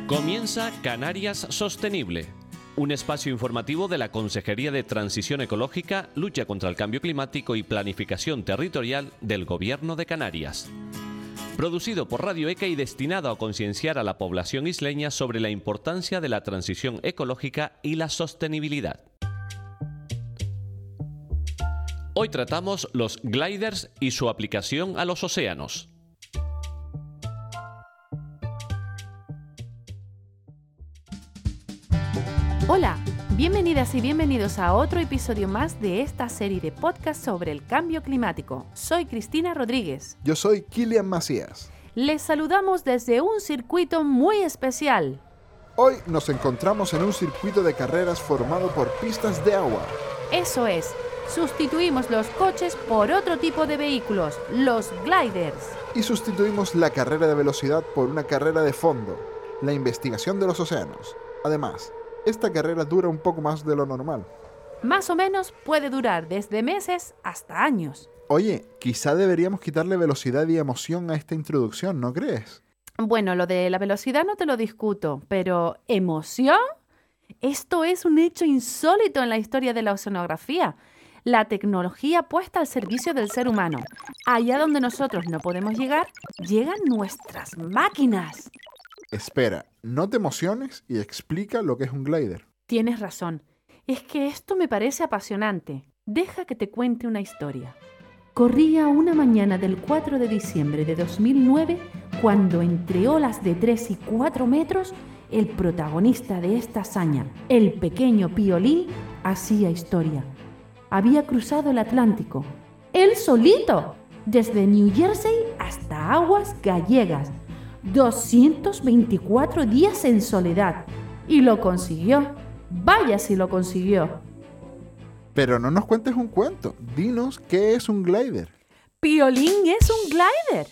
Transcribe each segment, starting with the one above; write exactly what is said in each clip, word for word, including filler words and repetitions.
Comienza Canarias Sostenible, un espacio informativo de la Consejería de Transición Ecológica, Lucha contra el Cambio Climático y Planificación Territorial del Gobierno de Canarias. Producido por Radio ECA y destinado a concienciar a la población isleña sobre la importancia de la transición ecológica y la sostenibilidad. Hoy tratamos los gliders y su aplicación a los océanos. Hola, bienvenidas y bienvenidos a otro episodio más de esta serie de podcast sobre el cambio climático. Soy Cristina Rodríguez. Yo soy Kilian Macías. Les saludamos desde un circuito muy especial. Hoy nos encontramos en un circuito de carreras formado por pistas de agua. Eso es, sustituimos los coches por otro tipo de vehículos, los gliders. Y sustituimos la carrera de velocidad por una carrera de fondo, la investigación de los océanos. Además, esta carrera dura un poco más de lo normal. Más o menos puede durar desde meses hasta años. Oye, quizá deberíamos quitarle velocidad y emoción a esta introducción, ¿no crees? Bueno, lo de la velocidad no te lo discuto, pero ¿emoción? Esto es un hecho insólito en la historia de la oceanografía. La tecnología puesta al servicio del ser humano. Allá donde nosotros no podemos llegar, llegan nuestras máquinas. Espera, no te emociones y explica lo que es un glider. Tienes razón. Es que esto me parece apasionante. Deja que te cuente una historia. Corría una mañana del cuatro de diciembre de dos mil nueve cuando entre olas de tres y cuatro metros el protagonista de esta hazaña, el pequeño Piolín, hacía historia. Había cruzado el Atlántico, él solito, desde New Jersey hasta aguas gallegas. doscientos veinticuatro días en soledad. Y lo consiguió. Vaya si lo consiguió. Pero no nos cuentes un cuento. Dinos qué es un glider. Piolín es un glider.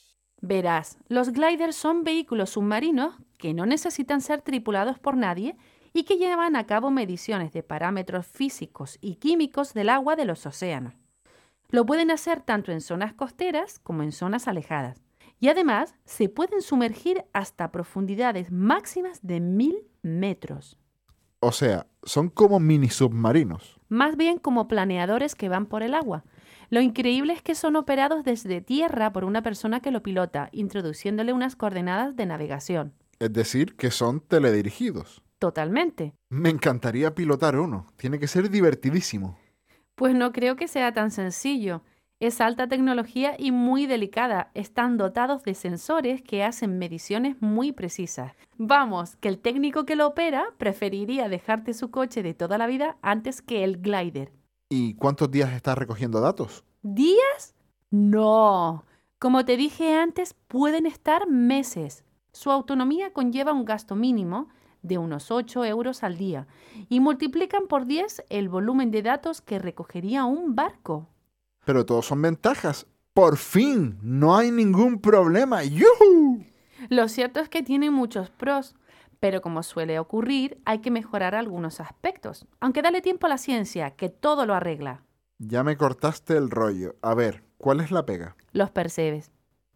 Verás, los gliders son vehículos submarinos que no necesitan ser tripulados por nadie y que llevan a cabo mediciones de parámetros físicos y químicos del agua de los océanos. Lo pueden hacer tanto en zonas costeras como en zonas alejadas. Y además se pueden sumergir hasta profundidades máximas de mil metros. O sea, son como mini submarinos. Más bien como planeadores que van por el agua. Lo increíble es que son operados desde tierra por una persona que lo pilota, introduciéndole unas coordenadas de navegación. Es decir, que son teledirigidos. Totalmente. Me encantaría pilotar uno. Tiene que ser divertidísimo. Pues no creo que sea tan sencillo. Es alta tecnología y muy delicada. Están dotados de sensores que hacen mediciones muy precisas. Vamos, que el técnico que lo opera preferiría dejarte su coche de toda la vida antes que el glider. ¿Y cuántos días está recogiendo datos? ¿Días? No. Como te dije antes, pueden estar meses. Su autonomía conlleva un gasto mínimo de unos ocho euros al día y multiplican por diez el volumen de datos que recogería un barco. Pero todos son ventajas. ¡Por fin! ¡No hay ningún problema! ¡Yuhu! Lo cierto es que tiene muchos pros, pero como suele ocurrir, hay que mejorar algunos aspectos. Aunque dale tiempo a la ciencia, que todo lo arregla. Ya me cortaste el rollo. A ver, ¿cuál es la pega? Los percebes.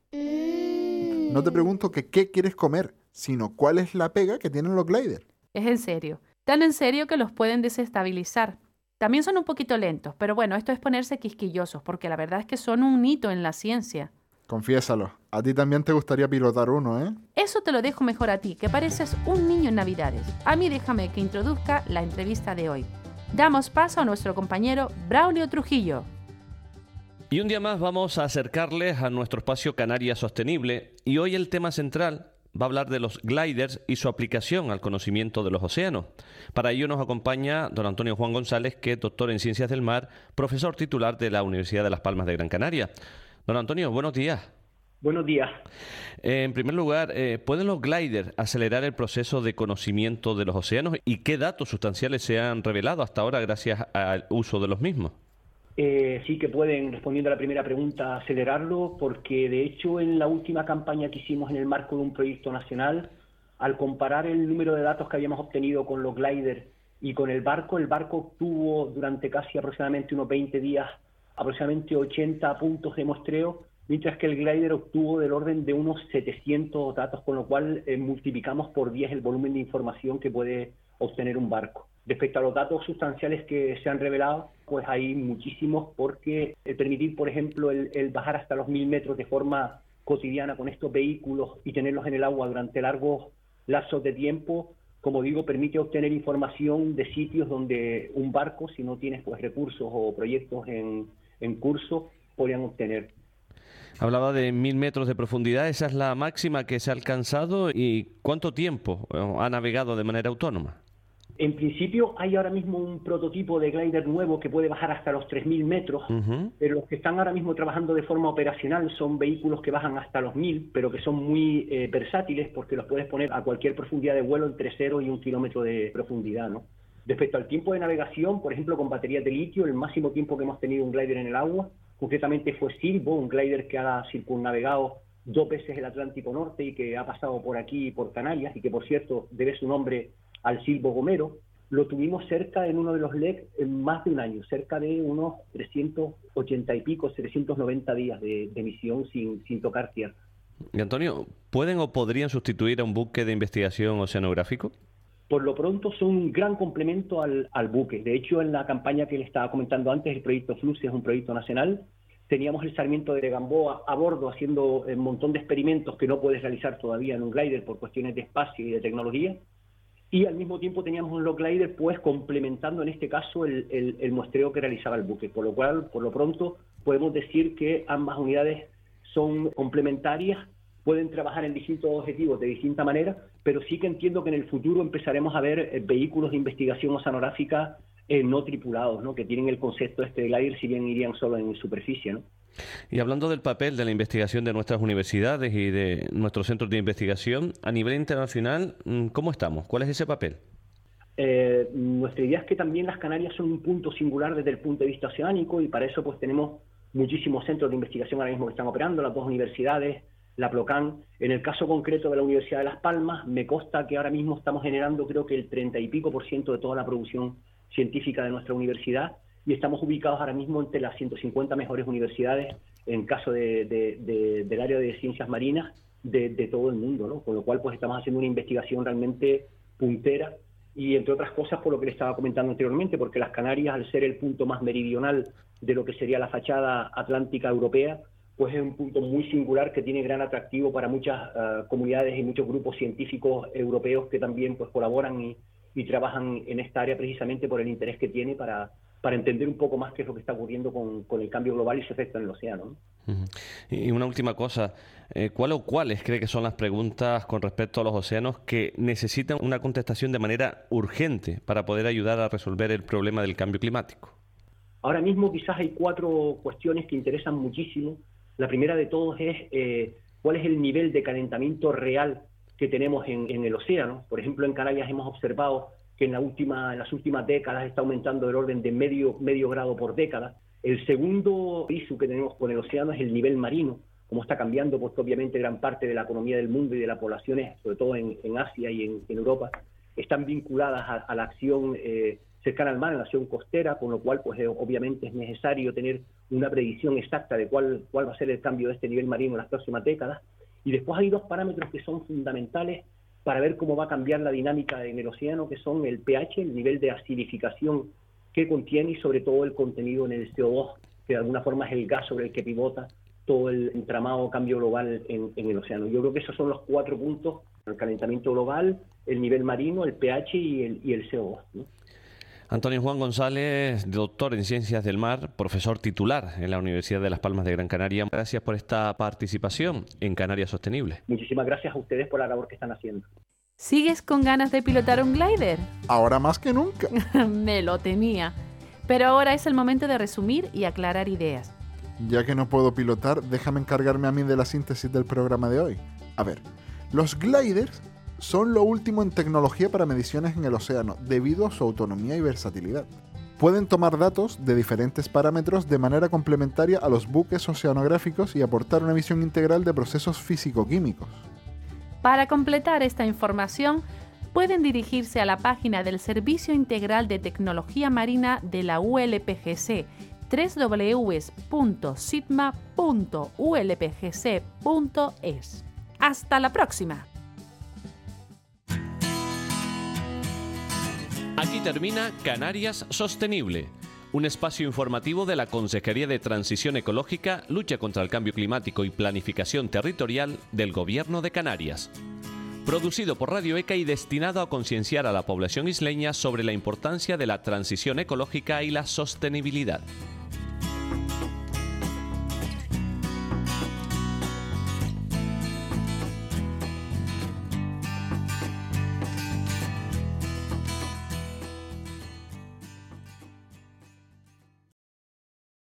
No te pregunto que qué quieres comer, sino cuál es la pega que tienen los gliders. Es en serio. Tan en serio que los pueden desestabilizar. También son un poquito lentos, pero bueno, esto es ponerse quisquillosos, porque la verdad es que son un hito en la ciencia. Confiésalo, a ti también te gustaría pilotar uno, ¿eh? Eso te lo dejo mejor a ti, que pareces un niño en Navidades. A mí déjame que introduzca la entrevista de hoy. Damos paso a nuestro compañero Braulio Trujillo. Y un día más vamos a acercarles a nuestro espacio Canarias Sostenible, y hoy el tema central va a hablar de los gliders y su aplicación al conocimiento de los océanos. Para ello nos acompaña don Antonio Juan González, que es doctor en Ciencias del Mar, profesor titular de la Universidad de Las Palmas de Gran Canaria. Don Antonio, buenos días. Buenos días. Eh, en primer lugar, eh, ¿pueden los gliders acelerar el proceso de conocimiento de los océanos? ¿Y qué datos sustanciales se han revelado hasta ahora gracias al uso de los mismos? Eh, sí que pueden, respondiendo a la primera pregunta, acelerarlo, porque de hecho en la última campaña que hicimos en el marco de un proyecto nacional, al comparar el número de datos que habíamos obtenido con los gliders y con el barco, el barco obtuvo durante casi aproximadamente unos veinte días aproximadamente ochenta puntos de muestreo mientras que el glider obtuvo del orden de unos setecientos datos, con lo cual eh, multiplicamos por diez el volumen de información que puede obtener un barco. Respecto a los datos sustanciales que se han revelado, pues hay muchísimos, porque el permitir, por ejemplo, el, el bajar hasta los mil metros de forma cotidiana con estos vehículos y tenerlos en el agua durante largos lapsos de tiempo, como digo, permite obtener información de sitios donde un barco, si no tienes pues recursos o proyectos en, en curso, podrían obtener. Hablaba de mil metros de profundidad, esa es la máxima que se ha alcanzado. ¿Y cuánto tiempo ha navegado de manera autónoma? En principio hay ahora mismo un prototipo de glider nuevo que puede bajar hasta los tres mil metros, uh-huh. pero los que están ahora mismo trabajando de forma operacional son vehículos que bajan hasta los mil, pero que son muy eh, versátiles porque los puedes poner a cualquier profundidad de vuelo entre cero y un kilómetro de profundidad, ¿no? Respecto al tiempo de navegación, por ejemplo, con baterías de litio, el máximo tiempo que hemos tenido un glider en el agua, concretamente fue Silvo, un glider que ha circunnavegado dos veces el Atlántico Norte y que ha pasado por aquí, por Canarias, y que, por cierto, debe su nombre al Silvo Gomero. Lo tuvimos cerca en uno de los L E C en más de un año, cerca de unos trescientos ochenta y pico, trescientos noventa días de, de misión sin, sin tocar tierra. Y Antonio, ¿pueden o podrían sustituir a un buque de investigación oceanográfico? Por lo pronto son un gran complemento al, al buque. De hecho, en la campaña que le estaba comentando antes, el proyecto Flux es un proyecto nacional. Teníamos el Sarmiento de Gamboa a bordo haciendo un montón de experimentos que no puedes realizar todavía en un glider por cuestiones de espacio y de tecnología. Y al mismo tiempo teníamos un glider pues complementando en este caso el, el, el muestreo que realizaba el buque, por lo cual, por lo pronto, podemos decir que ambas unidades son complementarias, pueden trabajar en distintos objetivos de distinta manera, pero sí que entiendo que en el futuro empezaremos a ver eh, vehículos de investigación oceanográfica eh, no tripulados, ¿no? Que tienen el concepto este de glider, si bien irían solo en superficie, ¿no? Y hablando del papel de la investigación de nuestras universidades y de nuestros centros de investigación, a nivel internacional, ¿cómo estamos? ¿Cuál es ese papel? Eh, nuestra idea es que también las Canarias son un punto singular desde el punto de vista oceánico, y para eso pues tenemos muchísimos centros de investigación ahora mismo que están operando, las dos universidades, la PLOCAN. En el caso concreto de la Universidad de Las Palmas, me consta que ahora mismo estamos generando creo que el treinta y pico por ciento de toda la producción científica de nuestra universidad, y estamos ubicados ahora mismo entre las ciento cincuenta mejores universidades en caso de, de, de, del área de ciencias marinas de, de todo el mundo, ¿no? Con lo cual pues estamos haciendo una investigación realmente puntera, y entre otras cosas por lo que le estaba comentando anteriormente, porque las Canarias, al ser el punto más meridional de lo que sería la fachada atlántica europea, pues es un punto muy singular que tiene gran atractivo para muchas uh, comunidades y muchos grupos científicos europeos que también pues colaboran y, y trabajan en esta área precisamente por el interés que tiene para para entender un poco más qué es lo que está ocurriendo con, con el cambio global y su efecto en el océano, ¿no? Uh-huh. Y una última cosa, eh, ¿cuál o cuáles cree que son las preguntas con respecto a los océanos que necesitan una contestación de manera urgente para poder ayudar a resolver el problema del cambio climático? Ahora mismo quizás hay cuatro cuestiones que interesan muchísimo. La primera de todos es eh, cuál es el nivel de calentamiento real que tenemos en, en el océano. Por ejemplo, en Canarias hemos observado que en, la última, en las últimas décadas está aumentando el orden de medio, medio grado por década. El segundo issue que tenemos con el océano es el nivel marino, como está cambiando, pues obviamente gran parte de la economía del mundo y de las poblaciones, sobre todo en, en Asia y en, en Europa, están vinculadas a, a la acción eh, cercana al mar, a la acción costera, con lo cual pues eh, obviamente es necesario tener una predicción exacta de cuál, cuál va a ser el cambio de este nivel marino en las próximas décadas. Y después hay dos parámetros que son fundamentales para ver cómo va a cambiar la dinámica en el océano, que son el pH, el nivel de acidificación que contiene, y sobre todo el contenido en el C O dos, que de alguna forma es el gas sobre el que pivota todo el entramado cambio global en, en el océano. Yo creo que esos son los cuatro puntos: el calentamiento global, el nivel marino, el pH y el, y el C O dos, ¿no? Antonio Juan González, doctor en Ciencias del Mar, profesor titular en la Universidad de Las Palmas de Gran Canaria. Gracias por esta participación en Canarias Sostenible. Muchísimas gracias a ustedes por la labor que están haciendo. ¿Sigues con ganas de pilotar un glider? Ahora más que nunca. Me lo temía. Pero ahora es el momento de resumir y aclarar ideas. Ya que no puedo pilotar, déjame encargarme a mí de la síntesis del programa de hoy. A ver, los gliders son lo último en tecnología para mediciones en el océano, debido a su autonomía y versatilidad. Pueden tomar datos de diferentes parámetros de manera complementaria a los buques oceanográficos y aportar una visión integral de procesos físico-químicos. Para completar esta información, pueden dirigirse a la página del Servicio Integral de Tecnología Marina de la U L P G C, doble u doble u doble u punto sitma punto u l p g c punto es. ¡Hasta la próxima! Aquí termina Canarias Sostenible, un espacio informativo de la Consejería de Transición Ecológica, Lucha contra el Cambio Climático y Planificación Territorial del Gobierno de Canarias. Producido por Radio ECA y destinado a concienciar a la población isleña sobre la importancia de la transición ecológica y la sostenibilidad.